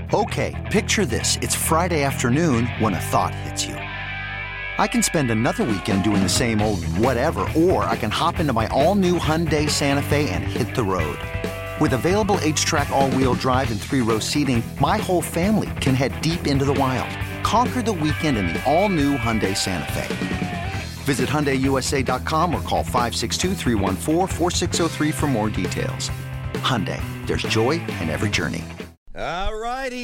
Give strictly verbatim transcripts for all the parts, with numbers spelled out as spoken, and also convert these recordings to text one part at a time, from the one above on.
Okay, picture this. It's Friday afternoon when a thought hits you. I can spend another weekend doing the same old whatever, or I can hop into my all-new Hyundai Santa Fe and hit the road. With available H-Track all-wheel drive and three-row seating, my whole family can head deep into the wild. Conquer the weekend in the all-new Hyundai Santa Fe. Visit Hyundai U S A dot com or call five six two, three one four, four six zero three for more details. Hyundai, there's joy in every journey. All righty,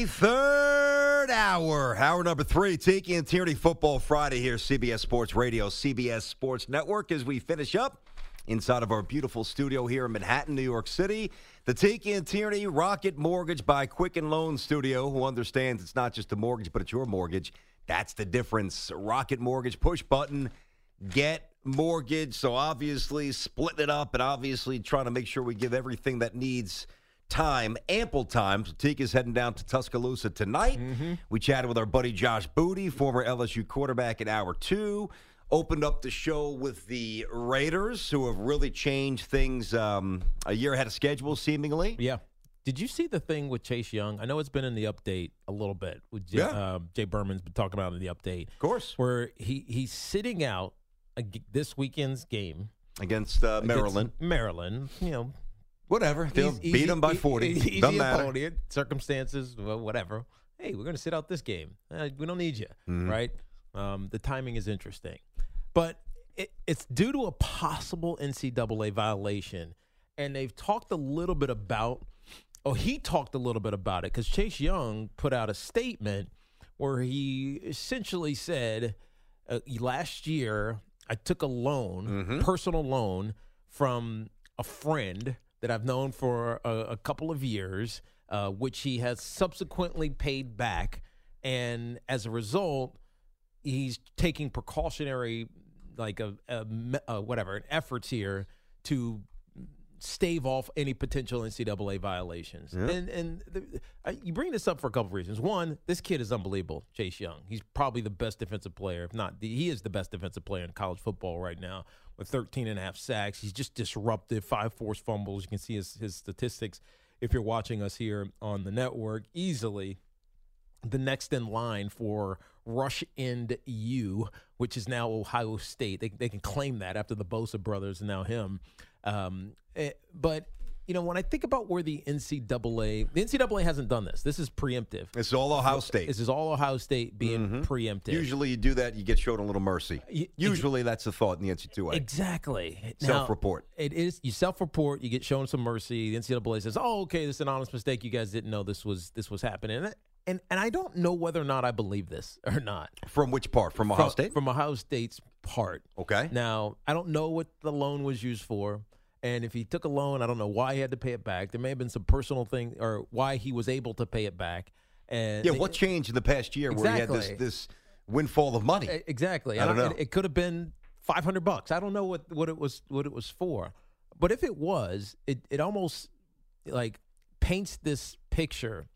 third hour. Hour number three, Tiki and Tierney Football Friday here, C B S Sports Radio, C B S Sports Network, as we finish up inside of our beautiful studio here in Manhattan, New York City. The Tiki and Tierney Rocket Mortgage by Quicken Loan Studio, who understands it's not just a mortgage, but it's your mortgage. That's the difference. Rocket Mortgage, push button, get mortgage. So obviously splitting it up and obviously trying to make sure we give everything that needs time, ample time. So Teague is heading down to Tuscaloosa tonight. Mm-hmm. We chatted with our buddy Josh Booty, former L S U quarterback, in hour two. Opened up the show with the Raiders, who have really changed things um, a year ahead of schedule, seemingly. Yeah. Did you see the thing with Chase Young? I know it's been in the update a little bit. With Jay, yeah. uh, Jay Berman's been talking about it in the update. Of course. Where he, he's sitting out a, this weekend's game. Against uh, Maryland. Against Maryland, you know. Whatever. They'll Easy, beat them by forty. Easy Doesn't matter. opponent, circumstances, well, whatever. Hey, we're going to sit out this game. Uh, we don't need you, mm-hmm. right? Um, the timing is interesting. But it, it's due to a possible N C double A violation. And they've talked a little bit about, oh, he talked a little bit about it because Chase Young put out a statement where he essentially said, uh, last year I took a loan, mm-hmm. personal loan, from a friend that I've known for a, a couple of years, uh, which he has subsequently paid back. And as a result, he's taking precautionary, like a, a, a whatever, efforts here to stave off any potential N C double A violations. Yeah. And and the, uh, you bring this up for a couple of reasons. One, this kid is unbelievable, Chase Young. He's probably the best defensive player, if not, the, he is the best defensive player in college football right now with thirteen and a half sacks. He's just disruptive, five forced fumbles. You can see his, his statistics if you're watching us here on the network. Easily the next in line for Rush End U, which is now Ohio State. They, they can claim that after the Bosa brothers and now him. Um, it, but, you know, when I think about where the N C double A, the N C double A hasn't done this. This is preemptive. It's all Ohio State. This is all Ohio State being mm-hmm. preemptive. Usually you do that, you get shown a little mercy. You, Usually that's the thought in the N C double A. Exactly. Self-report. Now, it is. You self-report, you get shown some mercy. The N C double A says, oh, okay, this is an honest mistake. You guys didn't know this was this was happening. And, and, and I don't know whether or not I believe this or not. From which part? From Ohio from, State? From Ohio State's part. Okay. Now, I don't know what the loan was used for. And if he took a loan, I don't know why he had to pay it back. There may have been some personal thing or why he was able to pay it back. And yeah, what changed in the past year exactly. where he had this, this windfall of money? Exactly. I don't know. It, it could have been five hundred bucks. I don't know what, what it was what it was for. But if it was, it, it almost like paints this picture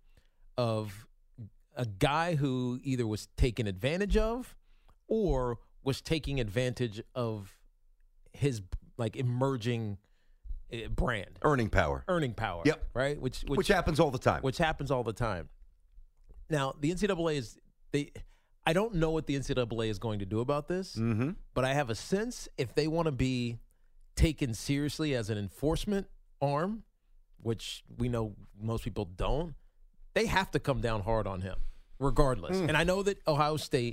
of a guy who either was taken advantage of or was taking advantage of his like emerging brand. Earning power. Earning power. Yep. Right? Which, which which happens all the time. Which happens all the time. Now, the N C double A is they I don't know what the N C double A is going to do about this, mm-hmm. but I have a sense if they want to be taken seriously as an enforcement arm, which we know most people don't, they have to come down hard on him regardless. Mm. And I know that Ohio State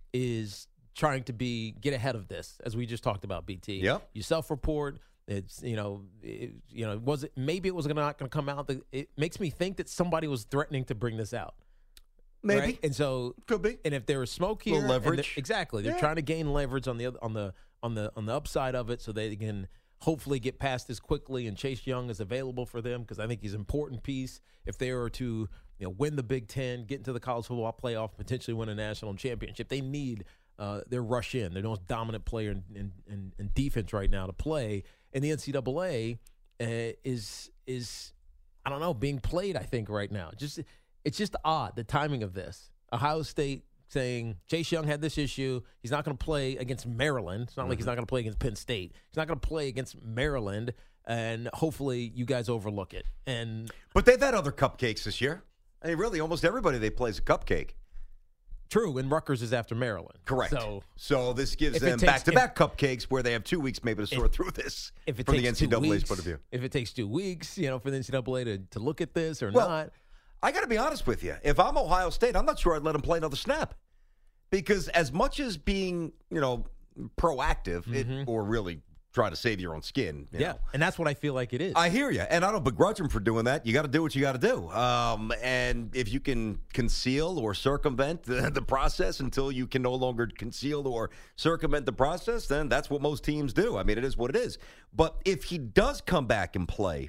is trying to be get ahead of this, as we just talked about, B T. Yep. You self-report. It's, you know, it, you know, was it maybe it was not going to come out. It makes me think that somebody was threatening to bring this out. Maybe. Right? And so could be. And if there was smoke here, little leverage. They're, exactly. They're yeah. trying to gain leverage on the on the on the on the upside of it, so they can hopefully get past this quickly. And Chase Young is available for them because I think he's an important piece if they were to, you know, win the Big Ten, get into the college football playoff, potentially win a national championship. They need uh, their rush in. They're the most dominant player in, in, in, in defense right now to play. And the N C double A uh, is is I don't know being played. I think right now, just it's just odd the timing of this. Ohio State saying Chase Young had this issue. He's not going to play against Maryland. It's not mm-hmm. like he's not going to play against Penn State. He's not going to play against Maryland. And hopefully you guys overlook it. And but they've had other cupcakes this year. I mean, really, almost everybody they play is a cupcake. True, and Rutgers is after Maryland. Correct. So, so this gives if it them takes- back-to-back cupcakes where they have two weeks maybe to sort if- through this if it from takes the N C two double A's weeks, point of view. if it takes two weeks, you know, for the N C double A to, to look at this or Well, not. I got to be honest with you. If I'm Ohio State, I'm not sure I'd let them play another snap. Because as much as being, you know, proactive Mm-hmm. it, or really try to save your own skin. You Yeah, know, and that's what I feel like it is. I hear you, and I don't begrudge them for doing that. You got to do what you got to do. Um, and if you can conceal or circumvent the, the process until you can no longer conceal or circumvent the process, then that's what most teams do. I mean, it is what it is. But if he does come back and play,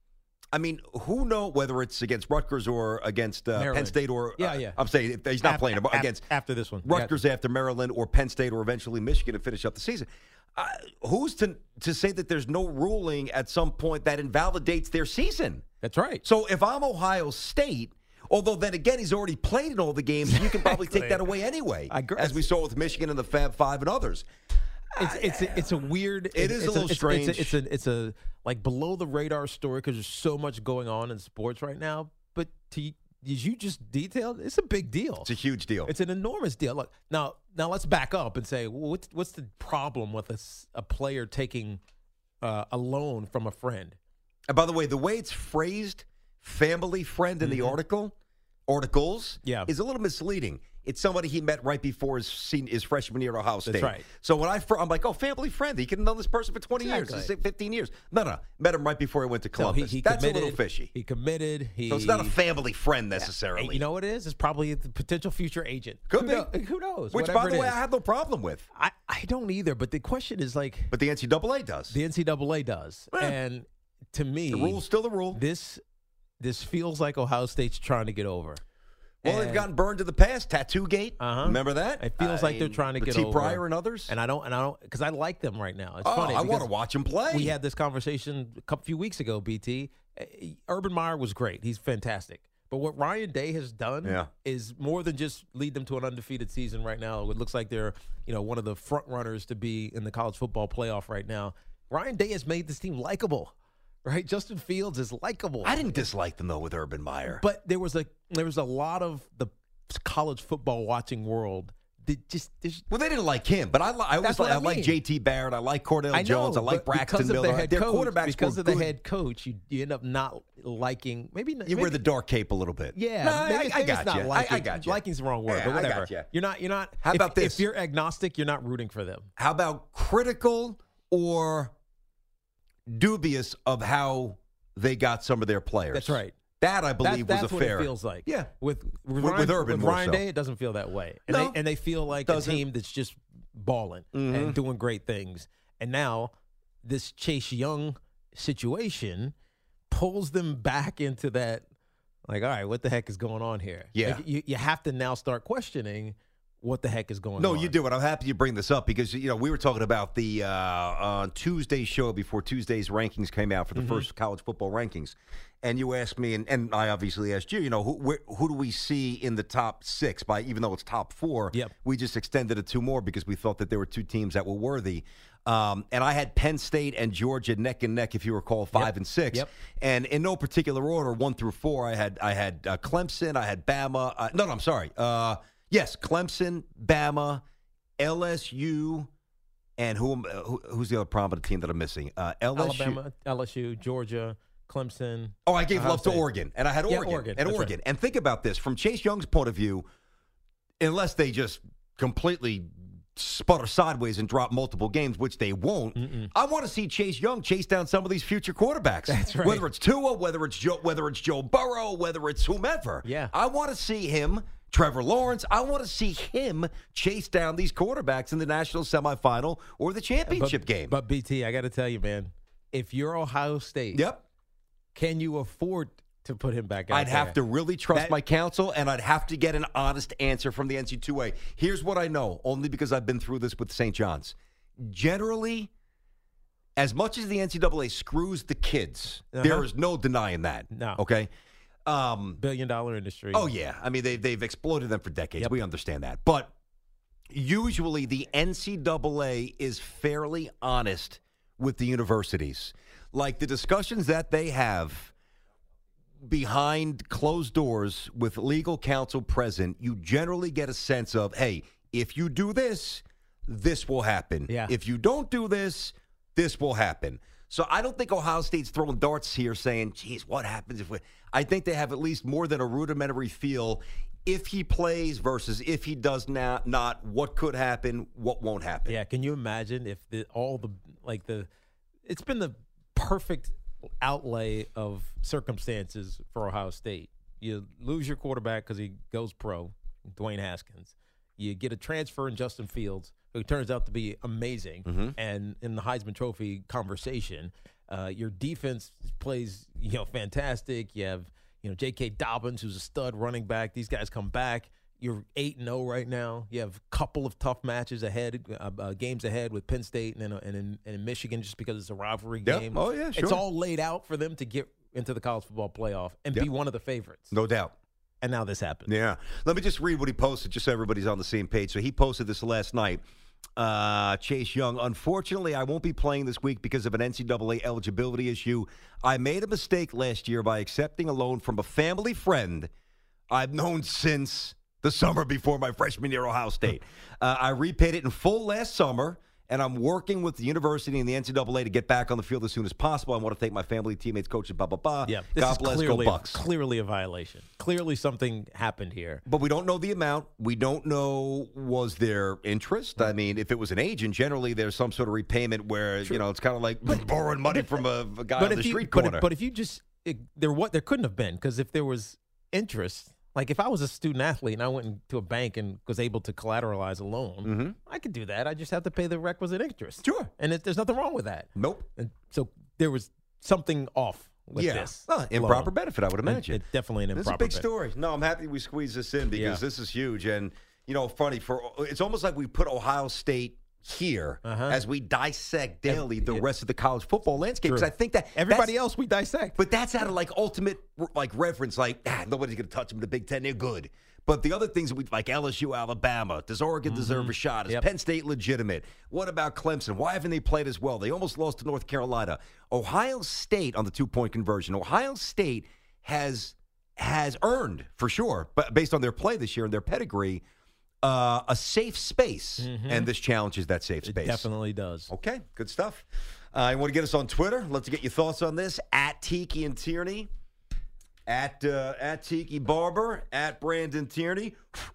I mean, who knows whether it's against Rutgers or against uh, Penn Maryland. State or Yeah, uh, yeah. I'm saying if he's not Af- playing af- against after this one. Rutgers after Maryland or Penn State or eventually Michigan to finish up the season. Uh, who's to to say that there's no ruling at some point that invalidates their season? That's right. So if I'm Ohio State, although then again he's already played in all the games, you can probably take that away anyway, I agree. as we saw with Michigan and the Fab Five and others. It's it's a, it's a weird. It is a it's little it's, strange. It's a, it's a it's a like below the radar story because there's so much going on in sports right now. But to as you just detailed, it's a big deal. It's a huge deal. It's an enormous deal. Look now, now let's back up and say well, what's what's the problem with a, s- a player taking uh, a loan from a friend? And by the way, the way it's phrased, family friend in the article, articles, Yeah. is a little misleading. It's somebody he met right before his senior, his freshman year at Ohio State. right. So when I, fir- I'm like, oh, family friend. He could have known this person for twenty Exactly. years, fifteen years. No, no. Met him right before he went to So Columbus. he, he That's committed, a little fishy. He committed. He So it's not a family friend Hey, necessarily. you know what it is? It's probably the potential future agent. Could who be. Know, who knows? Which, Whatever by the it way, is. I have no problem with. I, I don't either. But the question is like But the N C double A does. the N C double A does, Yeah. and to me, the rule's still the rule. this this feels like Ohio State's trying to get over. Well, they've And- gotten burned to the past. Tattoo Gate. Uh-huh. Remember that? It feels I like they're mean, trying to the get T. over. Pryor and others. And I don't, and I don't, because I like them right now. It's oh, funny. I want because to watch him play. We had this conversation a couple few weeks ago. B T. Uh, Urban Meyer was great. He's fantastic. But what Ryan Day has done Yeah. is more than just lead them to an undefeated season right now. It looks like they're, you know, one of the front runners to be in the college football playoff right now. Ryan Day has made this team likable, right? Justin Fields is likable. I didn't dislike them though with Urban Meyer. But there was a there was a lot of the college football watching world that just there's Well, they didn't like him, but I, li- I always That's what like, I I like mean. J T Barrett. I like Cordell I know, Jones. I like but Braxton because of Miller. the head Their coach, quarterbacks because were of the good. head coach, you, you end up not liking maybe not, You maybe, wear the dark cape a little bit. yeah. No, I, maybe, I, maybe I it's got not you. liking. I, I got you. Liking's the wrong word, Yeah, but I whatever. got you. You're not. You're not. How if, about this? If you're agnostic, you're not rooting for them. How about critical or dubious of how they got some of their players? That's right. That I That, believe was that's a what fair. it feels like. Yeah. With with, With- Ryan, with Urban with more Ryan so. Day, it doesn't feel that way, and No. they and they feel like Doesn't. a team that's just balling Mhm. and doing great things. And now this Chase Young situation pulls them back into that. Like, all right, what the heck is going on here? Yeah. Like, you you have to now start questioning what the heck is going No, on. you do it. I'm happy you bring this up because you know we were talking about the uh, on Tuesday's show before Tuesday's rankings came out for the Mhm. first college football rankings, and you asked me, and, and I obviously asked you. You know, who where, who do we see in the top six? By even though it's top four, Yep. we just extended it two more because we thought that there were two teams that were worthy. Um, and I had Penn State and Georgia neck and neck, if you recall, five Yep. and six. Yep. And in no particular order, one through four, I had I had uh, Clemson, I had Bama. Uh, no, no, I'm sorry. Uh, yes, Clemson, Bama, L S U, and who, am- uh, who who's the other prominent team that I'm missing? Uh, L S U. Alabama, L S U, Georgia, Clemson. Oh, I gave Ohio love to State. Oregon, and I had Yeah, Oregon, Oregon. and That's Oregon. right. And think about this from Chase Young's point of view, unless they just completely sputter sideways and drop multiple games, which they won't. Mm-mm. I want to see Chase Young chase down some of these future quarterbacks. That's right. Whether it's Tua, whether it's Joe, whether it's Joe Burrow, whether it's whomever. Yeah. I want to see him. Trevor Lawrence, I want to see him chase down these quarterbacks in the national semifinal or the championship but, game. But B T, I got to tell you, man, if you're Ohio State, yep. can you afford to put him back out I'd have to there? really trust That- my counsel, and I'd have to get an honest answer from the N C double A. Here's what I know, only because I've been through this with Saint John's. Generally, as much as the N C double A screws the kids, Uh-huh. there is no denying that. No. Okay? Um, Billion dollar industry. oh, yeah. I mean, they, they've exploited them for decades. Yep. We understand that. But usually the N C double A is fairly honest with the universities. Like the discussions that they have behind closed doors with legal counsel present, you generally get a sense of, hey, if you do this, this will happen. Yeah. If you don't do this, this will happen. So I don't think Ohio State's throwing darts here saying, geez, what happens if we – I think they have at least more than a rudimentary feel if he plays versus if he does not, not what could happen, what won't happen. Yeah, can you imagine if the, all the – like the – it's been the perfect outlay of circumstances for Ohio State. You lose your quarterback because he goes pro, Dwayne Haskins. You get a transfer in Justin Fields, who turns out to be amazing, mm-hmm. and in the Heisman Trophy conversation, uh, your defense plays, you know, fantastic. You have, you know, J K. Dobbins, who's a stud running back. These guys come back. You're eight and oh right now. You have a couple of tough matches ahead, uh, uh, games ahead with Penn State and, and, in, and in Michigan, just because it's a rivalry yep. game. Oh, yeah, sure. It's all laid out for them to get into the college football playoff and yep. be one of the favorites. No doubt. And now this happened. Yeah. Let me just read what he posted, just so everybody's on the same page. So he posted this last night. Uh, Chase Young, unfortunately, I won't be playing this week because of an N C double A eligibility issue. I made a mistake last year by accepting a loan from a family friend I've known since the summer before my freshman year at Ohio State. uh, I repaid it in full last summer, and I'm working with the university and the N C double A to get back on the field as soon as possible. I want to thank my family, teammates, coaches, blah, blah, blah. Yeah, this God is bless, clearly, go Bucks. Clearly a violation. Clearly something happened here. But we don't know the amount. We don't know, was there interest? I mean, if it was an agent, generally there's some sort of repayment where, Sure. you know, it's kind of like borrowing money from a, a guy But on if the you, street but corner. if, but if you just it, there, what there couldn't have been, because if there was interest, like if I was a student athlete and I went into a bank and was able to collateralize a loan, mm-hmm. I could do that. I just have to pay the requisite interest. Sure. And it, there's nothing wrong with that. Nope. And so there was something off with yeah. this. Uh, improper loan. benefit, I would imagine. It, it definitely an This improper is a big benefit. story. No, I'm happy we squeezed this in because Yeah. this is huge. And, you know, funny, for it's almost like we put Ohio State here Uh-huh. as we dissect daily the it- rest of the college football landscape. True. Because I think that Everybody that's- else we dissect. But that's out of like ultimate like reverence, like ah, nobody's going to touch them in the Big Ten. They're good. But the other things that we like L S U, Alabama, does Oregon mm-hmm. deserve a shot? Is Yep. Penn State legitimate? What about Clemson? Why haven't they played as well? They almost lost to North Carolina. Ohio State on the two-point conversion. Ohio State has has earned for sure, but based on their play this year and their pedigree, uh, a safe space. Mm-hmm. And this challenges that safe It space. definitely does. Okay, good stuff. Uh, you want to get us on Twitter? Let's get your thoughts on this. At Tiki and Tierney. At uh, at Tiki Barber. At Brandon Tierney.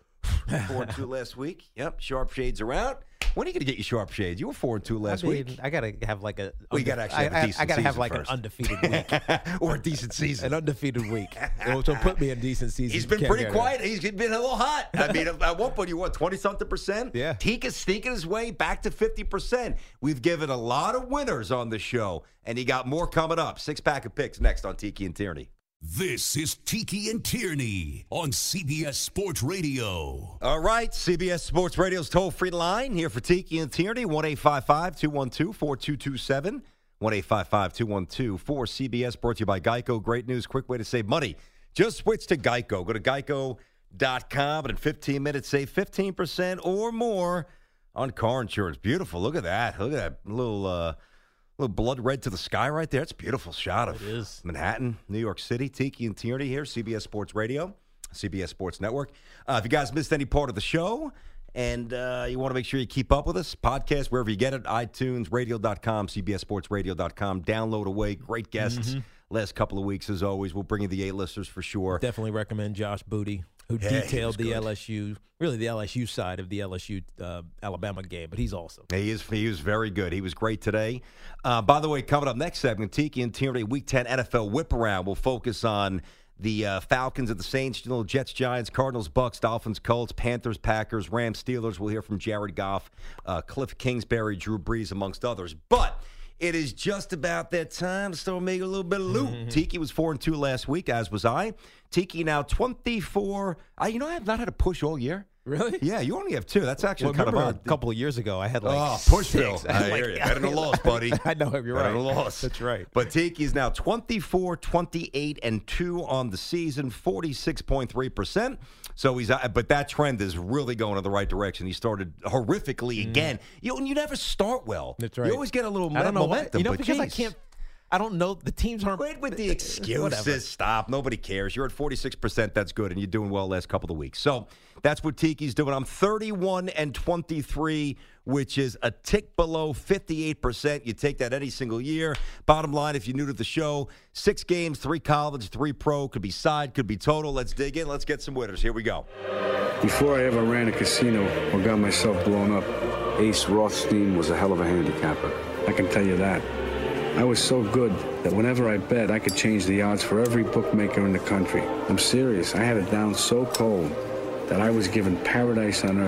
Four and two last week. Yep, sharp shades are out. When are you going to get your sharp shades? You were four and two last I mean, week. I gotta have like a. Well, you gotta actually have a I, decent I, I gotta have season like first. an undefeated week, or a decent season. an undefeated week. Which will put me in decent season. He's been Can't pretty get it. quiet. He's been a little hot. I mean, at one point, you what, twenty-something percent? Yeah. Tika's sneaking his way back to fifty percent. We've given a lot of winners on the show, and he got more coming up. Six-pack of picks next on Tiki and Tierney. This is Tiki and Tierney on C B S Sports Radio. All right, C B S Sports Radio's toll-free line here for Tiki and Tierney, one eight five five, two one two, four two two seven, one eight five five, two one two, four C B S, brought to you by Geico. Great news, quick way to save money. Just switch to Geico. Go to geico dot com, and in fifteen minutes, save fifteen percent or more on car insurance. Beautiful. Look at that. Look at that little uh, little blood red to the sky right there. It's a beautiful shot of It is. Manhattan, New York City. Tiki and Tierney here, C B S Sports Radio, C B S Sports Network. Uh, if you guys missed any part of the show and uh, you want to make sure you keep up with us, podcast wherever you get it, iTunes, radio dot com, C B S Sports Radio dot com. Download away. Great guests Mm-hmm. last couple of weeks, as always. We'll bring you the A-listers for sure. Definitely recommend Josh Booty, who Yeah, he was detailed the good. L S U, really the L S U side of the L S U uh, Alabama game, but he's awesome. He is. He was very good. He was great today. Uh, by the way, coming up next segment, Tiki and Tierney Week ten N F L Whip Around. We'll focus on the uh, Falcons and the Saints, you know, Jets, Giants, Cardinals, Bucks, Dolphins, Colts, Panthers, Packers, Rams, Steelers. We'll hear from Jared Goff, uh, Cliff Kingsbury, Drew Brees, amongst others. But it is just about that time to start making a little bit of loot. Mm-hmm. Tiki was four and two last week, as was I. Tiki now twenty-four. I, you know, I have not had a push all year. Really? Yeah, you only have two. That's actually Well, kind of remember odd. a couple of years ago, I had like Oh, six. Pushville. I I'm like, hear you. Better than a loss, buddy. I know, you're Better right. than a loss. That's right. But Tiki's now twenty-four, twenty-eight, and two on the season, forty-six point three percent. So he's, uh, but that trend is really going in the right direction. He started horrifically again. You know, and you never start well. That's right. You always get a little I don't know why. momentum. You know, but because I geez. can't. I don't know. The teams aren't. Quit with the excuses. Whatever. Stop. Nobody cares. You're at forty-six percent. That's good, and you're doing well last couple of weeks. So that's what Tiki's doing. I'm thirty-one and twenty-three, which is a tick below fifty-eight percent. You take that any single year. Bottom line, if you're new to the show, six games, three college, three pro. Could be side, could be total. Let's dig in. Let's get some winners. Here we go. Before I ever ran a casino or got myself blown up, Ace Rothstein was a hell of a handicapper. I can tell you that. I was so good that whenever I bet, I could change the odds for every bookmaker in the country. I'm serious. I had it down so cold that I was given paradise on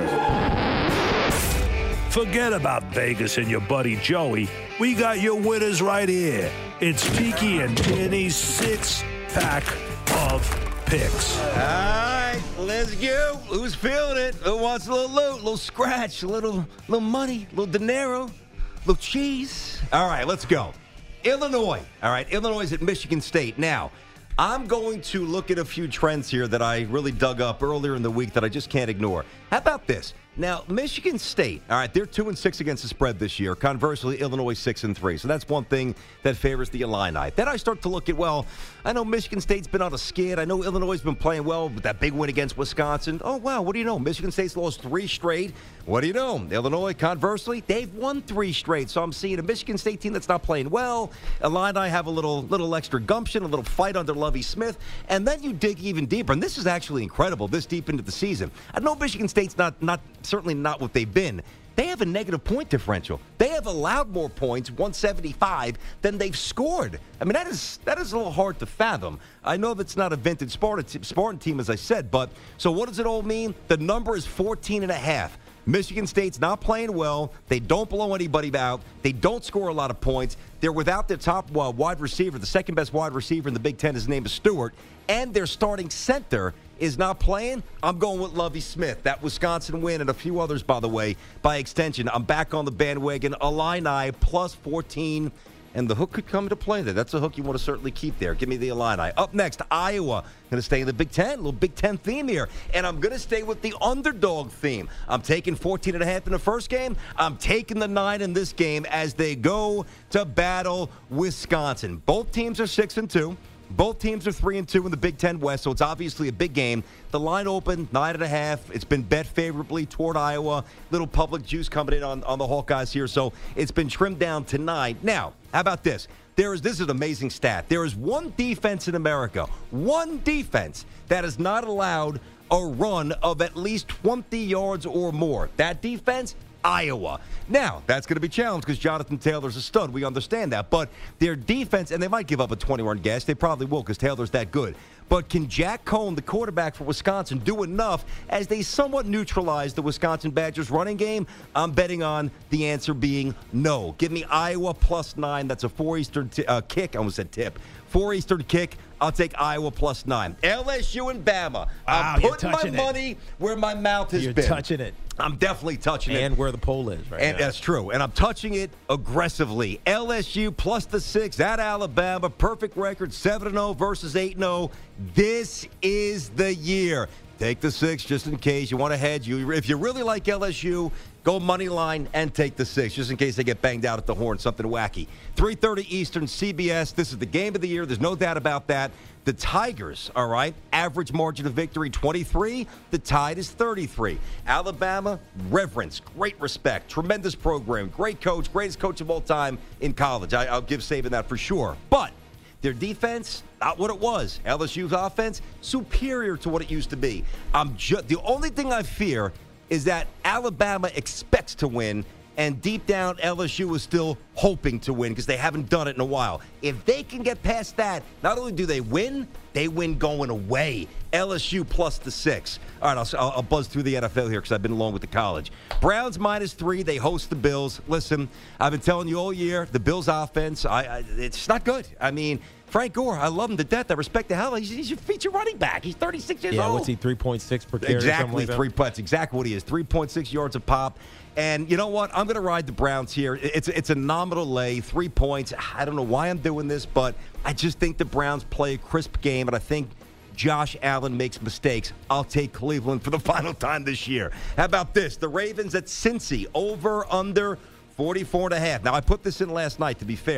earth. Forget about Vegas and your buddy Joey. We got your winners right here. It's Tiki and Tierney's six-pack of picks. All right, let's go. Who's feeling it? Who wants a little loot, a little scratch, a little, little money, a little dinero, a little cheese? All right, let's go. Illinois. All right, Illinois is at Michigan State. Now, I'm going to look at a few trends here that I really dug up earlier in the week that I just can't ignore. How about this? Now, Michigan State, all right, they're two and six against the spread this year. Conversely, Illinois six and three. So that's one thing that favors the Illini. Then I start to look at, well, I know Michigan State's been on a skid. I know Illinois has been playing well with that big win against Wisconsin. Oh, wow, what do you know? Michigan State's lost three straight. What do you know? Illinois, conversely, they've won three straight. So I'm seeing a Michigan State team that's not playing well. Illini have a little little extra gumption, a little fight under Lovie Smith. And then you dig even deeper. And this is actually incredible, this deep into the season. I know Michigan State's not not certainly not what they've been. They have a negative point differential. They have allowed more points, one seventy-five, than they've scored. I mean, that is that is a little hard to fathom. I know that's not a vintage Spartan, Spartan team, as I said, but so what does it all mean? The number is fourteen and a half. Michigan State's not playing well. They don't blow anybody out. They don't score a lot of points. They're without their top uh, wide receiver. The second best wide receiver in the Big Ten, his name is Stewart. And their starting center is not playing. I'm going with Lovie Smith. That Wisconsin win and a few others, by the way, by extension. I'm back on the bandwagon. Illini plus fourteen. And the hook could come into play there. That's a hook you want to certainly keep there. Give me the Illini. Up next, Iowa. Going to stay in the Big Ten. A little Big Ten theme here. And I'm going to stay with the underdog theme. I'm taking fourteen and a half in the first game. I'm taking the nine in this game as they go to battle Wisconsin. Both teams are six and two. Both teams are three and two in the Big Ten West, so it's obviously a big game. The line opened nine and a half. It's been bet favorably toward Iowa. Little public juice coming in on, on the Hawkeyes here, so it's been trimmed down to nine. Now, how about this? There is this is an amazing stat. There is one defense in America, one defense that has not allowed a run of at least twenty yards or more. That defense, Iowa. Now, that's going to be challenged because Jonathan Taylor's a stud. We understand that. But their defense, and they might give up a twenty-run gas. They probably will because Taylor's that good. But can Jack Cohn, the quarterback for Wisconsin, do enough as they somewhat neutralize the Wisconsin Badgers running game? I'm betting on the answer being no. Give me Iowa plus nine. That's a four Eastern t- uh, kick. I almost said tip. Four Eastern kick. I'll take Iowa plus nine. L S U and Bama. Wow, I'm putting my it. money where my mouth has You're been. You're touching it. I'm definitely touching and it. And where the pole is right and now. That's true. And I'm touching it aggressively. L S U plus the six at Alabama. Perfect record, seven and oh versus eight and oh. This is the year. Take the six just in case you want to hedge. You, if you really like L S U, go money line and take the six just in case they get banged out at the horn, something wacky. three thirty Eastern, C B S. This is the game of the year. There's no doubt about that. The Tigers, all right, average margin of victory twenty-three. The Tide is thirty-three. Alabama, reverence, great respect, tremendous program, great coach, greatest coach of all time in college. I, I'll give Saban that for sure. But their defense, not what it was. L S U's offense, superior to what it used to be. I'm ju- the only thing I fear is that Alabama expects to win, and deep down, L S U is still hoping to win because they haven't done it in a while. If they can get past that, not only do they win, they win going away. L S U plus the six. All right, I'll, I'll buzz through the N F L here because I've been along with the college. Browns minus three. They host the Bills. Listen, I've been telling you all year, the Bills' offense, I, I, it's not good. I mean, Frank Gore, I love him to death. I respect the hell. He's, he's your feature running back. He's thirty-six years yeah, old. what's he, three point six per carry? Exactly, like three points. Exactly what he is. three point six yards a pop. And you know what? I'm going to ride the Browns here. It's it's a nominal lay, three points. I don't know why I'm doing this, but I just think the Browns play a crisp game, and I think Josh Allen makes mistakes. I'll take Cleveland for the final time this year. How about this? The Ravens at Cincy, over, under, forty-four and a half. Now, I put this in last night, to be fair,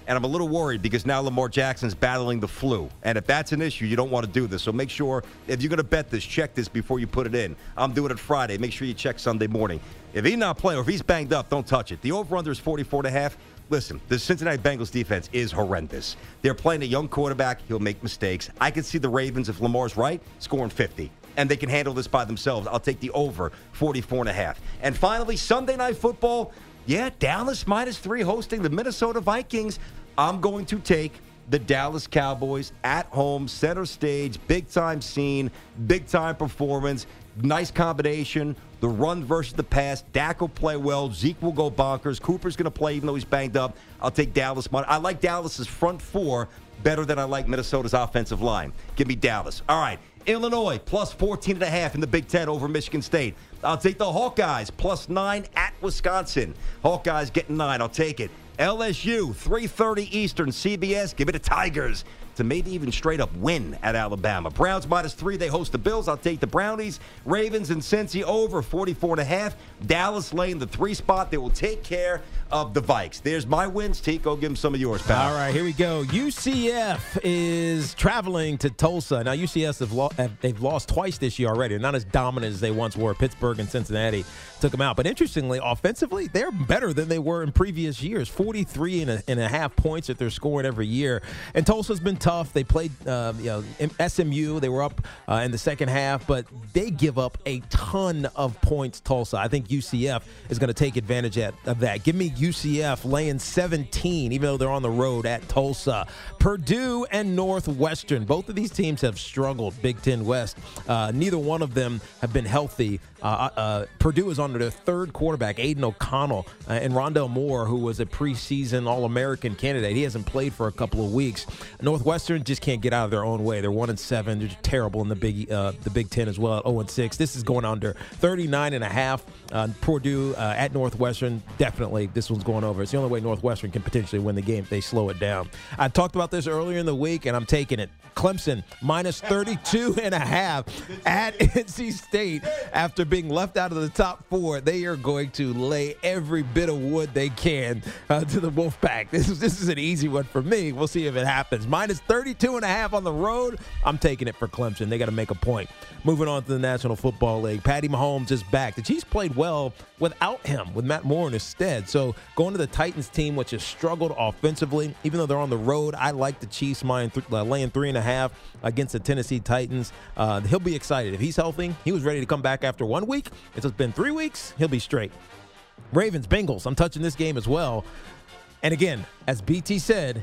And I'm a little worried because now Lamar Jackson's battling the flu. And if that's an issue, you don't want to do this. So make sure, if you're going to bet this, check this before you put it in. I'm doing it Friday. Make sure you check Sunday morning. If he's not playing or if he's banged up, don't touch it. The over-under is forty-four and a half. Listen, the Cincinnati Bengals defense is horrendous. They're playing a young quarterback. He'll make mistakes. I can see the Ravens, if Lamar's right, scoring fifty. And they can handle this by themselves. I'll take the over, forty-four and a half. And finally, Sunday Night Football. Yeah, Dallas minus three hosting the Minnesota Vikings. I'm going to take the Dallas Cowboys at home, center stage, big-time scene, big-time performance, nice combination, the run versus the pass. Dak will play well. Zeke will go bonkers. Cooper's going to play even though he's banged up. I'll take Dallas. I like Dallas's front four better than I like Minnesota's offensive line. Give me Dallas. All right, Illinois plus fourteen and a half in the Big Ten over Michigan State. I'll take the Hawkeyes plus nine at Wisconsin. Hawkeyes getting nine. I'll take it. L S U, three thirty Eastern, C B S. Give me the Tigers to maybe even straight up win at Alabama. Browns minus three. They host the Bills. I'll take the Brownies. Ravens and Cincy over forty-four and a half. Dallas laying the three spot. They will take care of the Vikes. There's my wins. Tico, give them some of yours, pal. All right, here we go. U C F is traveling to Tulsa. Now, U C F have, lo- have they've lost twice this year already. They're not as dominant as they once were. Pittsburgh and Cincinnati took them out. But interestingly, offensively, they're better than they were in previous years. forty-three and a, and a half points that they're scoring every year. And Tulsa's been tough. They played uh, you know, S M U. They were up uh, in the second half, but they give up a ton of points, Tulsa. I think U C F is going to take advantage at, of that. Give me U C F laying seventeen, even though they're on the road at Tulsa. Purdue and Northwestern. Both of these teams have struggled, Big Ten West. Uh, neither one of them have been healthy. Uh, uh, Purdue is under their third quarterback, Aiden O'Connell, uh, and Rondell Moore, who was a preseason All-American candidate. He hasn't played for a couple of weeks. Northwestern just can't get out of their own way. They're one and seven. They're terrible in the Big uh, the Big Ten as well at oh and six. This is going under thirty-nine and a half. Uh, Purdue uh, at Northwestern, definitely this one's going over. It's the only way Northwestern can potentially win the game if they slow it down. I talked about this earlier in the week, and I'm taking it. Clemson minus thirty-two and a half at N C State. After being left out of the top four, they are going to lay every bit of wood they can uh, to the Wolfpack. This is this is an easy one for me. We'll see if it happens. Minus thirty-two and a half on the road. I'm taking it for Clemson. They got to make a point. Moving on to the National Football League. Patty Mahomes is back. The Chiefs played well without him, with Matt Moore in his stead. So going to the Titans team, which has struggled offensively, even though they're on the road, I like the Chiefs laying, th- uh, laying three and a half against the Tennessee Titans. Uh, he'll be excited. If he's healthy, he was ready to come back after one week. It's been three weeks. He'll be straight. Ravens, Bengals. I'm touching this game as well. And again, as B T said,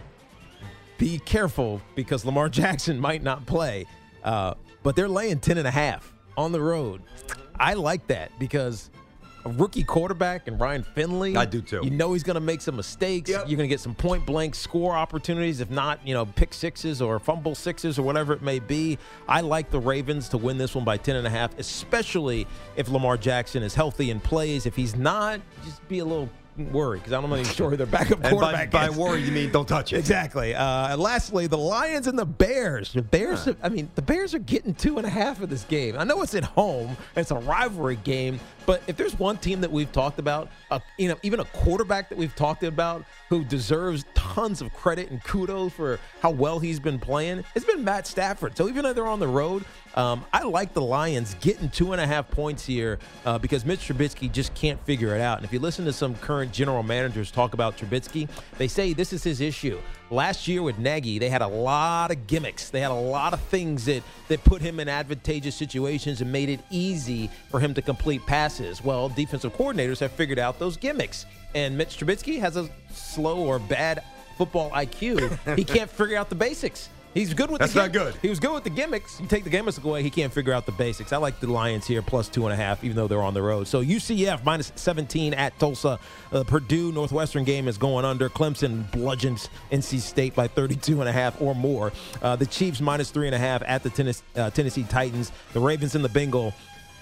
be careful because Lamar Jackson might not play. Uh, but they're laying ten and a half on the road. I like that because a rookie quarterback and Ryan Finley. I do too. You know he's going to make some mistakes. Yep. You're going to get some point blank score opportunities, if not, you know, pick sixes or fumble sixes or whatever it may be. I like the Ravens to win this one by ten and a half, especially if Lamar Jackson is healthy and plays. If he's not, just be a little worried because I'm not even sure who their backup quarterback and by, by is. worry, you mean don't touch it. Exactly. Uh, and lastly, the Lions and the Bears. The Bears. Huh. I mean, the Bears are getting two and a half of this game. I know it's at home. It's a rivalry game. But if there's one team that we've talked about, uh, you know, even a quarterback that we've talked about who deserves tons of credit and kudos for how well he's been playing, it's been Matt Stafford. So even though they're on the road, um, I like the Lions getting two and a half points here uh, because Mitch Trubisky just can't figure it out. And if you listen to some current general managers talk about Trubisky, they say this is his issue. Last year with Nagy, they had a lot of gimmicks. They had a lot of things that, that put him in advantageous situations and made it easy for him to complete passes. Well, defensive coordinators have figured out those gimmicks. And Mitch Trubisky has a slow or bad football I Q. He can't figure out the basics. He's good with That's the not good. He was good with the gimmicks. You take the gimmicks away, he can't figure out the basics. I like the Lions here, plus two and a half, even though they're on the road. So U C F minus seventeen at Tulsa. The Purdue Northwestern game is going under. Clemson bludgeons N C State by thirty-two and a half or more. Uh, the Chiefs minus three and a half at the Tennessee, uh, Tennessee Titans. The Ravens and the Bengal.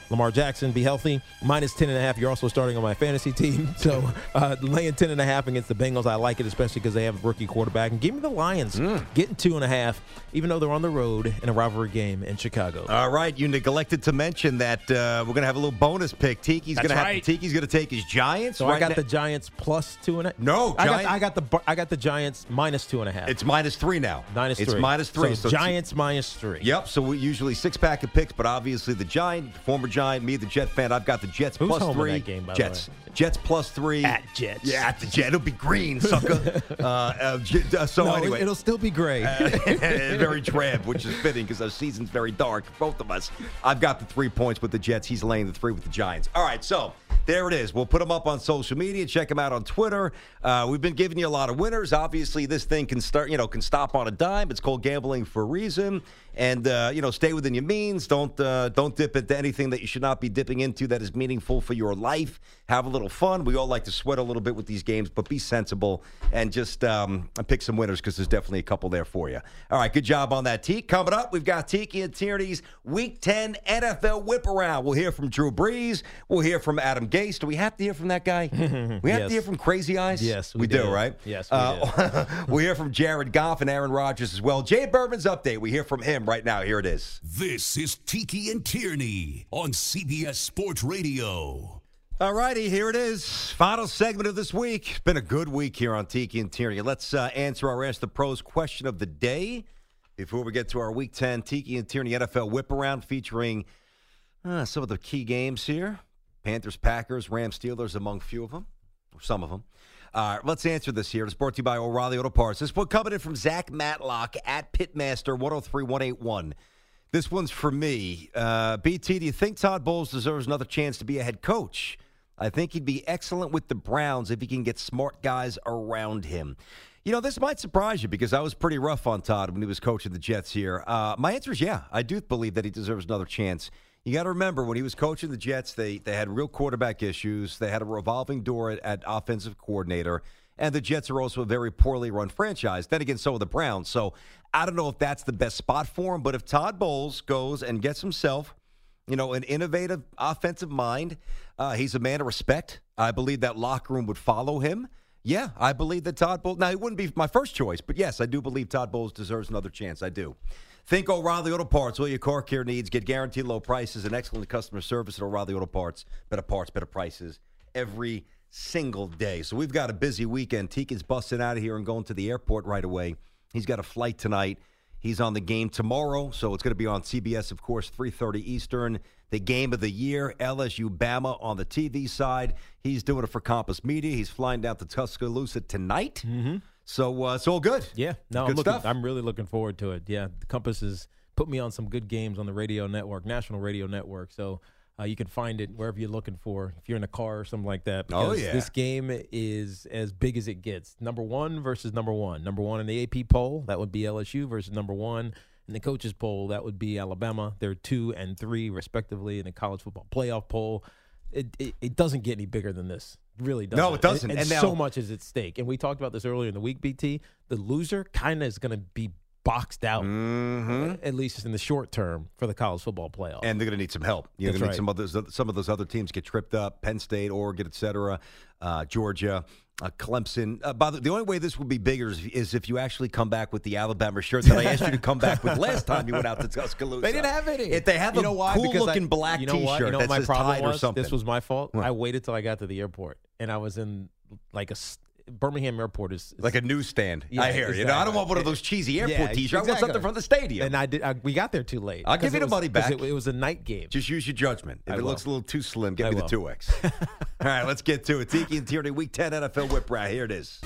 Lamar Jackson, be healthy. Minus ten and a half. You're also starting on my fantasy team. So uh, laying ten and a half against the Bengals, I like it, especially because they have a rookie quarterback. And give me the Lions mm. getting two and a half, even though they're on the road in a rivalry game in Chicago. All right, you neglected to mention that uh, we're going to have a little bonus pick. Tiki's going to have right. Tiki's going to take his Giants. So right I got now. the Giants plus two and a half. No, I got, Giant- I got the I got the Giants minus two and a half. It's minus three now. Minus it's three. minus three. So, So Giants t- minus three. Yep. So we usually six pack of picks, but obviously the Giant, the former Giant, me, the Jet fan, I've got the Jets Who's plus home in three. that game, by the Jets. way? Jets plus three. At Jets. Yeah, at the Jet. It'll be green, sucker. uh, uh, j- uh, so no, anyway, it'll still be gray. uh, very drab, which is fitting because our season's very dark. Both of us. I've got the three points with the Jets. He's laying the three with the Giants. All right, so there it is. We'll put them up on social media. Check them out on Twitter. Uh, we've been giving you a lot of winners. Obviously, this thing can start, you know, can stop on a dime. It's called gambling for a reason. And uh, you know, stay within your means. Don't uh, don't dip into anything that you should not be dipping into that is meaningful for your life. Have a little fun. We all like to sweat a little bit with these games, but be sensible and just um, pick some winners because there's definitely a couple there for you. All right, good job on that, Teke. Coming up, we've got Tiki and Tierney's Week ten N F L Whip Around. We'll hear from Drew Brees. We'll hear from Adam Gase. Do we have to hear from that guy? We have Yes. to hear from Crazy Eyes? Yes, we we do, do. right? Yes, we uh, We'll hear from Jared Goff and Aaron Rodgers as well. Jay Berman's update. We hear from him right now. Here it is. This is Tiki and Tierney on C B S Sports Radio. All righty, here it is. Final segment of this week. Been a good week here on Tiki and Tierney. Let's uh, answer our Ask the Pros question of the day before we get to our Week ten Tiki and Tierney N F L Whip Around featuring uh, some of the key games here. Panthers, Packers, Rams, Steelers, among few of them, or some of them. Uh, let's answer this here. It's brought to you by O'Reilly Auto Parts. This one coming in from Zach Matlock at Pitmaster one oh three one eight one. This one's for me. Uh, B T, do you think Todd Bowles deserves another chance to be a head coach? I think he'd be excellent with the Browns if he can get smart guys around him. You know, this might surprise you because I was pretty rough on Todd when he was coaching the Jets here. Uh, my answer is yeah. I do believe that he deserves another chance. You got to remember, when he was coaching the Jets, they they had real quarterback issues. They had a revolving door at, at offensive coordinator. And the Jets are also a very poorly run franchise. Then again, so are the Browns. So I don't know if that's the best spot for him. But if Todd Bowles goes and gets himself, you know, an innovative offensive mind, uh, he's a man of respect. I believe that locker room would follow him. Yeah, I believe that Todd Bowles. Now, he wouldn't be my first choice. But, yes, I do believe Todd Bowles deserves another chance. I do. Think O'Reilly Auto Parts. All your car care needs. Get guaranteed low prices and excellent customer service at O'Reilly Auto Parts. Better parts, better prices every single day. So we've got a busy weekend. Tekin's busting out of here and going to the airport right away. He's got a flight tonight. He's on the game tomorrow, so it's going to be on C B S, of course, three thirty Eastern. The game of the year, L S U Bama on the T V side. He's doing it for Compass Media. He's flying down to Tuscaloosa tonight. Mm-hmm. So uh, it's all good. Yeah, no, good I'm, looking, stuff. I'm really looking forward to it. Yeah, the Compass has put me on some good games on the radio network, National Radio Network. So uh, you can find it wherever you're looking for, if you're in a car or something like that. Oh, because yeah. This game is as big as it gets. Number one versus number one. Number one in the A P poll, that would be L S U versus number one. In the coaches poll, that would be Alabama. They're two and three, respectively, in the college football playoff poll. It, it, it doesn't get any bigger than this. It really doesn't. No, it doesn't. And, and, And now- so much is at stake. And we talked about this earlier in the week, B T. The loser kind of is going to be boxed out, Mm-hmm. at least in the short term, for the college football playoff. And they're going to need some help. You're That's going right. to need some others. Some of those other teams get tripped up. Penn State, Oregon, et cetera, uh, Georgia, uh, Clemson. Uh, by the, the only way this will be bigger is, is if you actually come back with the Alabama shirt that I asked you to come back with last time you went out to Tuscaloosa. They didn't have any. If they have You a know why? Because cool-looking I- black you know what? T-shirt You know that what my says problem Tide or was? something. This was my fault. What? I waited till I got to the airport, and I was in like a s- Birmingham airport is, is like a newsstand. Yeah, I hear you. Know, I don't want one of those cheesy airport Yeah, T-shirts. I want exactly. something from the stadium. And I did. I, we got there too late. I'll give 'Cause you it the was- money 'cause back. It, it was a night game. Just use your judgment. If I it will. looks a little too slim, give I me the will. two X. All right, let's get to it. Tiki and Tierney, Week ten N F L Whip Round. Here it is.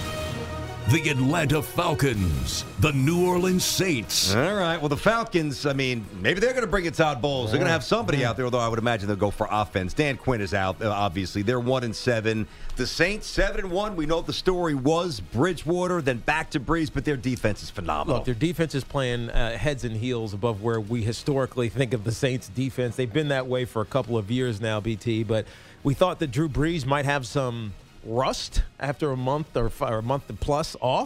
The Atlanta Falcons, the New Orleans Saints, All right. Well, the Falcons, I mean, maybe they're going to bring in Todd Bowles. They're going to have somebody out there, although I would imagine they'll go for offense. Dan Quinn is out, uh, obviously. They're one and seven. The Saints, seven and one. We know the story was Bridgewater, then back to Breeze, but their defense is phenomenal. Look, their defense is playing uh, heads and heels above where we historically think of the Saints' defense. They've been that way for a couple of years now, B T. But we thought that Drew Brees might have some rust after a month or, or a month plus off.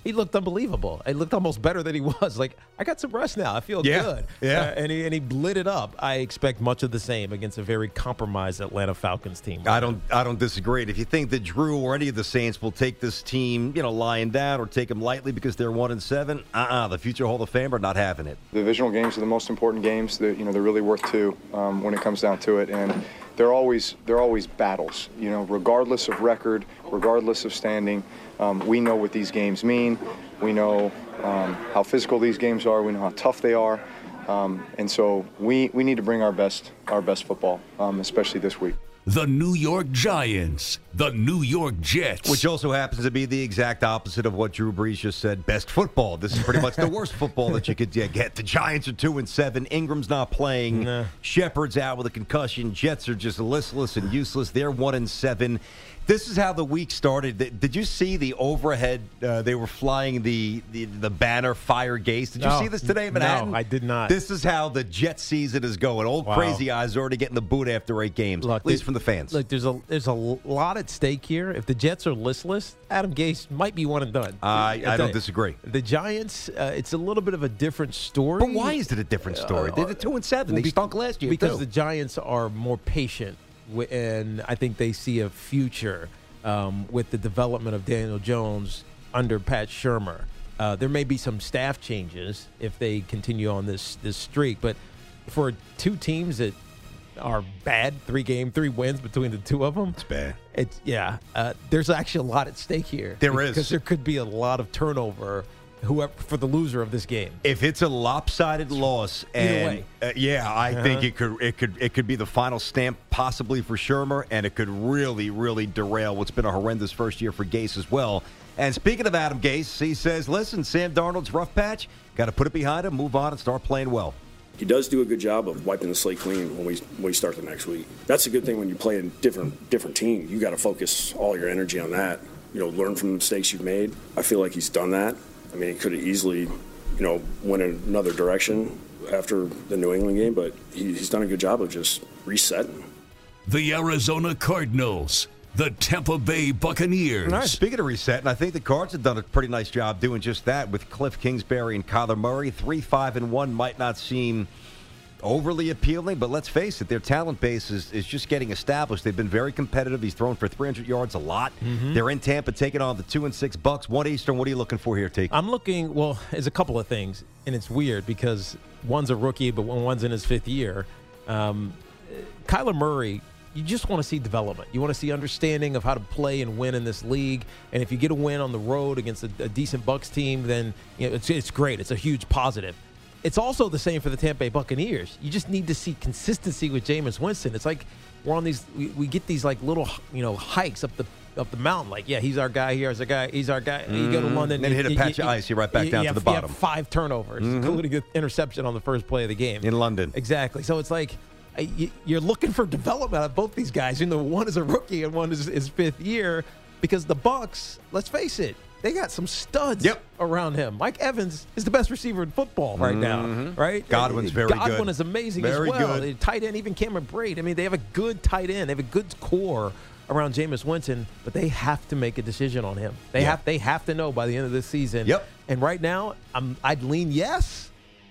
he looked unbelievable. He looked almost better than he was. Like, I got some rest now. I feel yeah, good. Yeah. Uh, and, he, and he lit it up. I expect much of the same against a very compromised Atlanta Falcons team. I don't I don't disagree. And if you think that Drew or any of the Saints will take this team, you know, lying down or take them lightly because they're one and seven, uh-uh, the future Hall of Famer not having it. The divisional games are the most important games. That, you know, they're really worth two um, when it comes down to it. And they're always they're always battles, you know, regardless of record, regardless of standing. Um, we know what these games mean. We know um, how physical these games are. We know how tough they are. Um, and so we, we need to bring our best our best football, um, especially this week. The New York Giants, the New York Jets. Which also happens to be the exact opposite of what Drew Brees just said, best football. This is pretty much the worst football that you could get. The Giants are two and seven. Ingram's not playing. Nah. Shepard's out with a concussion. Jets are just listless and useless. They're one and seven. This is how the week started. Did you see the overhead? Uh, they were flying the, the, the banner Fire Gase. Did you No. see this today in Manhattan? No, I did not. This is how the Jet season is going. Old Wow. Crazy Eyes are already getting the boot after eight games, Look, at least there- from the fans. Look, there's a there's a lot at stake here. If the Jets are listless, Adam Gase might be one and done. I, I'll I tell don't you. disagree. The Giants, uh, it's a little bit of a different story. But why is it a different story? Uh, They're the two and seven. well, They be- stunk last year because too. the Giants are more patient, wi- and I think they see a future um, with the development of Daniel Jones under Pat Shurmur. Uh, there may be some staff changes if they continue on this this streak, but for two teams that are bad, three game, three wins between the two of them. It's bad. It's yeah. Uh, there's actually a lot at stake here. There is. because there could be a lot of turnover. Whoever for the loser of this game. If it's a lopsided loss, and way. Uh, yeah, I Uh-huh. think it could it could it could be the final stamp possibly for Shurmur, and it could really really derail what's been a horrendous first year for Gase as well. And speaking of Adam Gase, he says, "Listen, Sam Darnold's rough patch. Got to put it behind him, move on, and start playing well." He does do a good job of wiping the slate clean when we when we start the next week. That's a good thing when you play in different different team. You got to focus all your energy on that. You know, learn from the mistakes you've made. I feel like he's done that. I mean, he could have easily, you know, went in another direction after the New England game, but he, he's done a good job of just resetting. The Arizona Cardinals, the Tampa Bay Buccaneers. All right, speaking of resetting, I think the Cards have done a pretty nice job doing just that with Cliff Kingsbury and Kyler Murray. Three, five, and one might not seem overly appealing, but let's face it, their talent base is, is just getting established. They've been very competitive. He's thrown for three hundred yards a lot. Mm-hmm. They're in Tampa taking on the two and six Bucks. One Eastern. What are you looking for here, T? I'm looking, well, there's a couple of things, and it's weird because one's a rookie, but when one's in his fifth year. Um, Kyler Murray, you just want to see development. You want to see understanding of how to play and win in this league. And if you get a win on the road against a, a decent Bucks team, then you know, it's, it's great. It's a huge positive. It's also the same for the Tampa Bay Buccaneers. You just need to see consistency with Jameis Winston. It's like we're on these, we, we get these like little, you know, hikes up the up the mountain. Like, yeah, he's our guy. Here's our guy. He's our guy. Mm-hmm. You go to London. Then you, hit a you, patch you, of ice. You're right back you, down you to have, the you have bottom. five turnovers, Mm-hmm. including an interception on the first play of the game. In London. Exactly. So it's like uh, you, you're looking for development out of both these guys. You know, one is a rookie and one is his fifth year because the Bucks, let's face it, they got some studs Yep. around him. Mike Evans is the best receiver in football right now, right? Godwin's very Godwin good. Godwin is amazing Very as well. good. The tight end, even Cameron Braid. I mean, they have a good tight end. They have a good core around Jameis Winston, but they have to make a decision on him. They Yeah. have they have to know by the end of this season. Yep. And right now, I'm, I'd lean yes,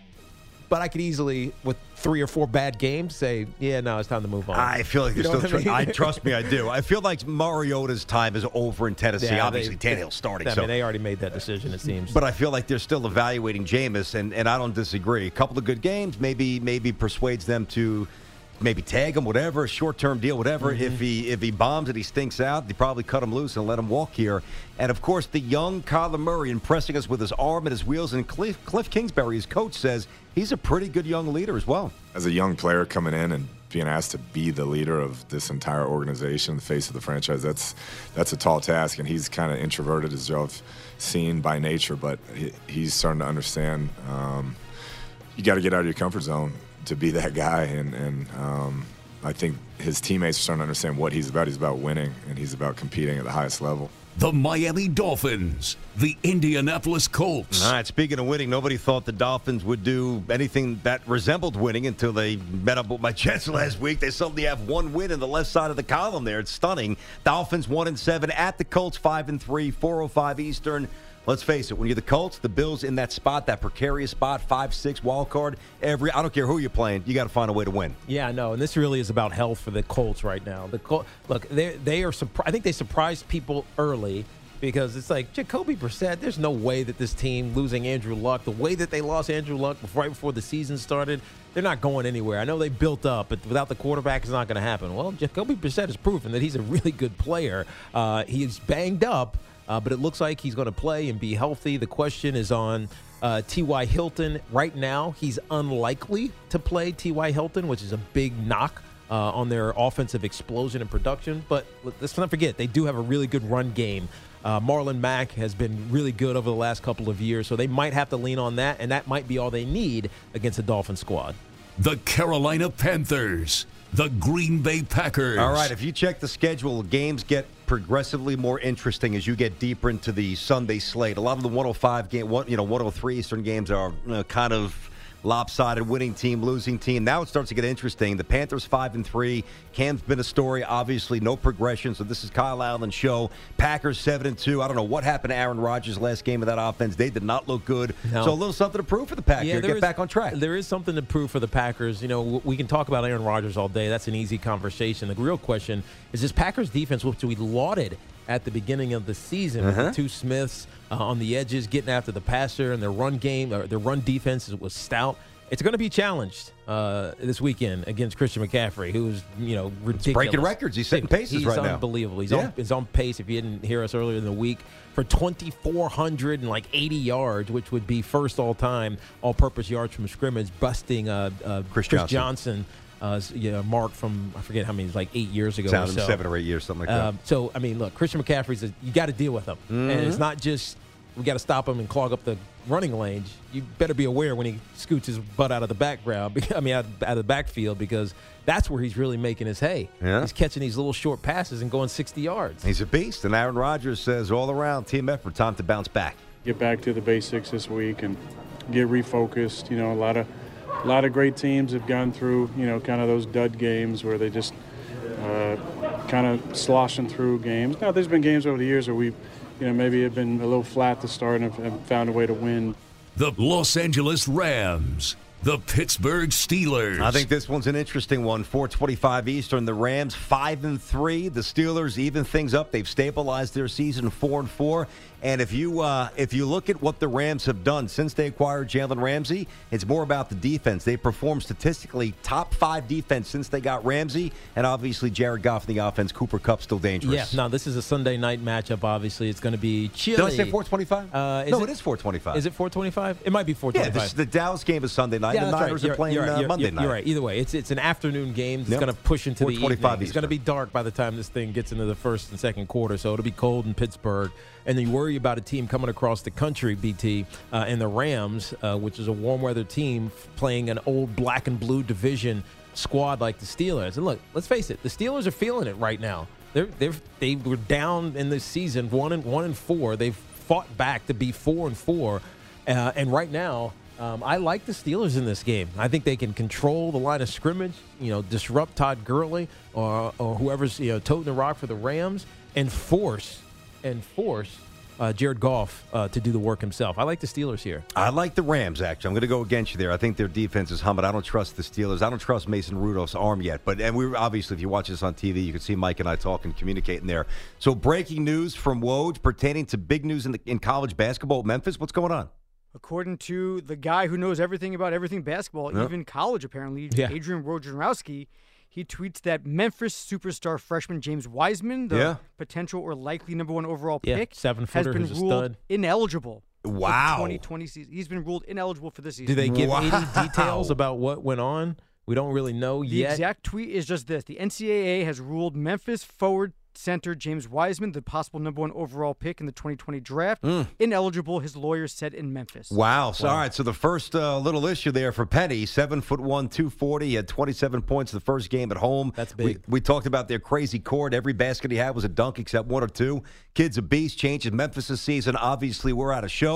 but I could easily, with three or four bad games, say, yeah, no, it's time to move on. I feel like You they're know still. what I Tr- I, mean? trust me, I do. I feel like Mariota's time is over in Tennessee. Yeah, Obviously, they- Tannehill's starting. I so. mean, they already made that decision, it seems. But I feel like they're still evaluating Jameis, and, and I don't disagree. A couple of good games, maybe maybe persuades them to maybe tag him, whatever, a short-term deal, whatever. Mm-hmm. If he if he bombs and he stinks out, they probably cut him loose and let him walk here. And, of course, the young Kyler Murray impressing us with his arm and his wheels. And Cliff, Cliff Kingsbury, his coach, says he's a pretty good young leader as well. As a young player coming in and being asked to be the leader of this entire organization, the face of the franchise, that's that's a tall task. And he's kind of introverted, as y'all have seen by nature, but he, he's starting to understand um, you got to get out of your comfort zone to be that guy. And, and um, I think his teammates are starting to understand what he's about. He's about winning, and he's about competing at the highest level. The Miami Dolphins, the Indianapolis Colts. All right, speaking of winning, nobody thought the Dolphins would do anything that resembled winning until they met up with my Jets last week. They suddenly have one win in the left side of the column there. It's stunning. Dolphins one and seven at the Colts, five and three, four oh five Eastern. let's face it, when you're the Colts, the Bills in that spot, that precarious spot, five, six wild card, every I don't care who you're playing, you got to find a way to win. Yeah, no, and this really is about health for the Colts right now. The Col- look, they they are surpri- I think they surprised people early because it's like Jacoby Brissett. There's no way that this team losing Andrew Luck, the way that they lost Andrew Luck right before the season started, they're not going anywhere. I know they built up, but without the quarterback, it's not going to happen. Well, Jacoby Brissett has proven that he's a really good player. Uh, he's banged up, uh, but it looks like he's going to play and be healthy. The question is on uh, T Y. Hilton. Right now, he's unlikely to play T Y. Hilton, which is a big knock uh, on their offensive explosion and production. But let's not forget, they do have a really good run game. Uh, Marlon Mack has been really good over the last couple of years, so they might have to lean on that, and that might be all they need against the Dolphins squad. The Carolina Panthers, the Green Bay Packers. All right, if you check the schedule, games get progressively more interesting as you get deeper into the Sunday slate. A lot of the one oh five game, one, you know, one oh three Eastern games are you know, kind of lopsided, winning team, losing team. Now it starts to get interesting. The Panthers five and three. Cam's been a story. Obviously, no progression. So this is Kyle Allen's show. Packers seven and two. I don't know what happened to Aaron Rodgers last game of that offense. They did not look good. No. So a little something to prove for the Packers. Yeah, Get is, back on track. There is something to prove for the Packers. You know, we can talk about Aaron Rodgers all day. That's an easy conversation. The real question is this Packers defense, which we lauded at the beginning of the season, uh-huh. with the two Smiths uh, on the edges, getting after the passer, and their run game, or their run defense was stout. It's going to be challenged uh, this weekend against Christian McCaffrey, who's, you know, ridiculous. He's breaking records. He's setting paces he's right now. He's unbelievable. He's, yeah. on, he's on pace, if you didn't hear us earlier in the week, for twenty-four hundred eighty yards, which would be first all-time all-purpose yards from scrimmage, busting uh, uh, Chris, Chris Johnson. Johnson. Uh, you know, mark from, I forget how many, like eight years ago Sound or so. Seven or eight years, something like that. Um, so, I mean, look, Christian McCaffrey's, a, you got to deal with him. Mm-hmm. And it's not just, we got to stop him and clog up the running lanes. You better be aware when he scoots his butt out of the background, I mean, out, out of the backfield, because that's where he's really making his hay. Yeah. He's catching these little short passes and going sixty yards. He's a beast. And Aaron Rodgers says all around team effort, time to bounce back. Get back to the basics this week and get refocused. You know, a lot of a lot of great teams have gone through, you know, kind of those dud games where they just uh, kind of sloshing through games. Now, there's been games over the years where we, you know, maybe have been a little flat to start and have, have found a way to win. The Los Angeles Rams, the Pittsburgh Steelers. I think this one's an interesting one. four twenty-five Eastern. The Rams five and three. The Steelers even things up. They've stabilized their season four and four. And if you uh, if you look at what the Rams have done since they acquired Jalen Ramsey, it's more about the defense. They performed statistically top five defense since they got Ramsey, and obviously Jared Goff in the offense. Cooper Kupp still dangerous. Yeah, no, this is a Sunday night matchup. Obviously, it's going to be chilly. Did I say four twenty-five? Uh, no, it, it is four twenty-five. Is it four twenty-five? It might be four Yeah, twenty-five. this, the Dallas game is Sunday night. Yeah, the that's Niners right. are playing you're right. uh, you're, Monday you're, night. You're right. Either way, it's it's an afternoon game. It's Yep. going to push into the evening. It's going to be Eastern. dark by the time this thing gets into the first and second quarter, so it'll be cold in Pittsburgh. And then you worry about a team coming across the country, B T, uh, and the Rams, uh, which is a warm-weather team playing an old black and blue division squad like the Steelers. And look, let's face it, the Steelers are feeling it right now. They're they they were down in this season, one and one and four. They've fought back to be four and four, uh, and right now. Um, I like the Steelers in this game. I think they can control the line of scrimmage, you know, disrupt Todd Gurley or, or whoever's, you know, toting the rock for the Rams and force and force uh, Jared Goff uh, to do the work himself. I like the Steelers here. I like the Rams, actually. I'm going to go against you there. I think their defense is humming. I don't trust the Steelers. I don't trust Mason Rudolph's arm yet. But and we obviously, if you watch this on T V, you can see Mike and I talking, communicating there. So breaking news from Woj pertaining to big news in, the, in college basketball at Memphis. What's going on? According to the guy who knows everything about everything basketball, yep. even college apparently, yeah. Adrian Wojnarowski, he tweets that Memphis superstar freshman James Wiseman, the yeah. potential or likely number one overall yeah, pick, seven-footer has been who's a ruled stud. ineligible wow. for the twenty twenty season. He's been ruled ineligible for this season. Do they give wow. any details about what went on? We don't really know the yet. The exact tweet is just this. The N C double A has ruled Memphis forward center James Wiseman, the possible number one overall pick in the twenty twenty draft, mm. ineligible, his lawyers said in Memphis. Wow. So, wow. all right. So the first uh, little issue there for Penny, seven foot one, two forty. He had twenty-seven points the first game at home. That's big. We, we talked about their crazy court. Every basket he had was a dunk except one or two. Kid's a beast. Changes Memphis' season. Obviously, we're out of show.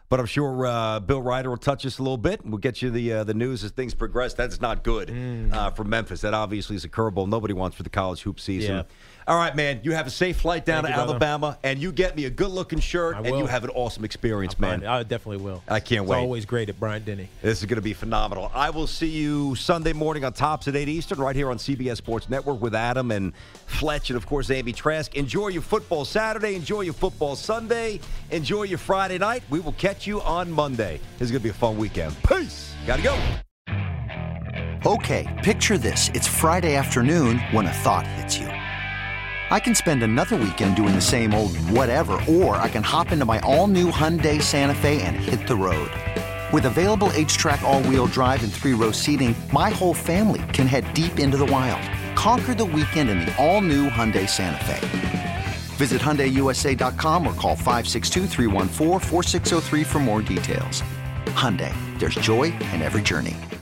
But I'm sure uh, Bill Ryder will touch us a little bit. We'll get you the uh, the news as things progress. That's not good Mm. uh, for Memphis. That obviously is a curveball nobody wants for the college hoop season. Yeah. All right, man. You have a safe flight down Thank to you, brother. Alabama, and you get me a good-looking shirt, I and will. you have an awesome experience, I'll man. find it. I definitely will. I can't it's wait. always great at Bryant Denny. This is going to be phenomenal. I will see you Sunday morning on Tops at eight Eastern right here on C B S Sports Network with Adam and Fletch and, of course, Amy Trask. Enjoy your football Saturday. Enjoy your football Sunday. Enjoy your Friday night. We will catch you on Monday. This is going to be a fun weekend. Peace. Got to go. Okay, picture this. It's Friday afternoon when a thought hits you. I can spend another weekend doing the same old whatever, or I can hop into my all-new Hyundai Santa Fe and hit the road. With available H-Track all-wheel drive and three-row seating, my whole family can head deep into the wild. Conquer the weekend in the all-new Hyundai Santa Fe. Visit Hyundai U S A dot com or call five six two, three one four, four six zero three for more details. Hyundai, there's joy in every journey.